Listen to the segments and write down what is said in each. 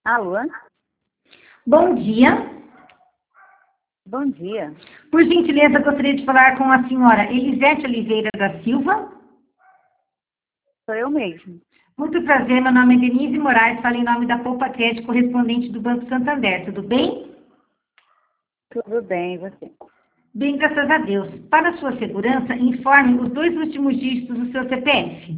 Alô? Bom dia. Bom dia. Por gentileza, gostaria de falar com a senhora Elisete Oliveira da Silva. Sou eu mesmo. Muito prazer, meu nome é Denise Moraes, falo em nome da Poupa Crédito, correspondente do Banco Santander. Tudo bem? Tudo bem, e você? Bem, graças a Deus. Para sua segurança, informe os 2 últimos dígitos do seu CPF.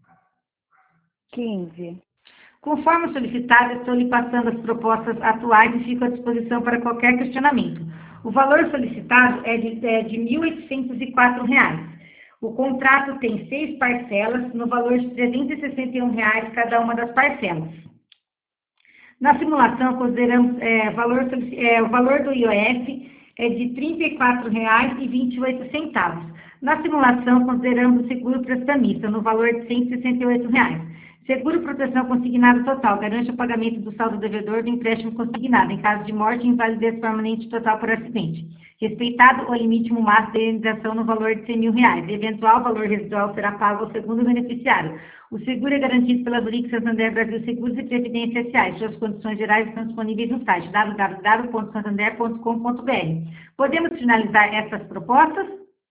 15. Conforme solicitado, estou lhe passando as propostas atuais e fico à disposição para qualquer questionamento. O valor solicitado é de R$ 1.804. O contrato tem 6 parcelas, no valor de R$ 361 cada uma das parcelas. Na simulação, consideramos o valor do IOF é de R$ 34,28. Na simulação, consideramos o seguro prestamista, no valor de R$ 168. Seguro proteção consignado total, garante o pagamento do saldo devedor do empréstimo consignado, em caso de morte e invalidez permanente total por acidente. Respeitado o limite máximo de indenização no valor de R$ 100.000. Eventual valor residual será pago ao segundo beneficiário. O seguro é garantido pela Zurich Santander Brasil Seguros e Previdência S.A. Suas condições gerais estão disponíveis no site www.santander.com.br. Podemos finalizar essas propostas?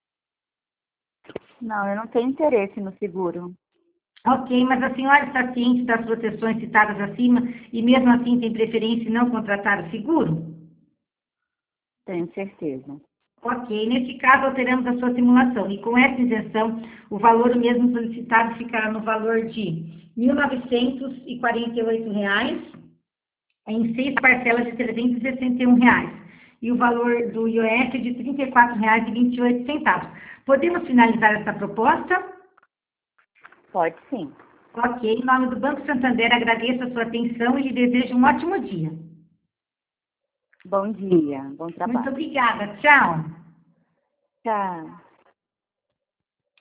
Não, eu não tenho interesse no seguro. Ok, mas a senhora está ciente das proteções citadas acima e mesmo assim tem preferência em não contratar o seguro? Tenho certeza. Ok, neste caso alteramos a sua simulação e com essa isenção o valor mesmo solicitado ficará no valor de R$ 1.948 em 6 parcelas de R$ 361 e o valor do IOF de R$ 34,28. Podemos finalizar essa proposta? Pode sim. Ok, em nome do Banco Santander, agradeço a sua atenção e lhe desejo um ótimo dia. Bom dia. Bom trabalho. Muito obrigada. Tchau. Tchau.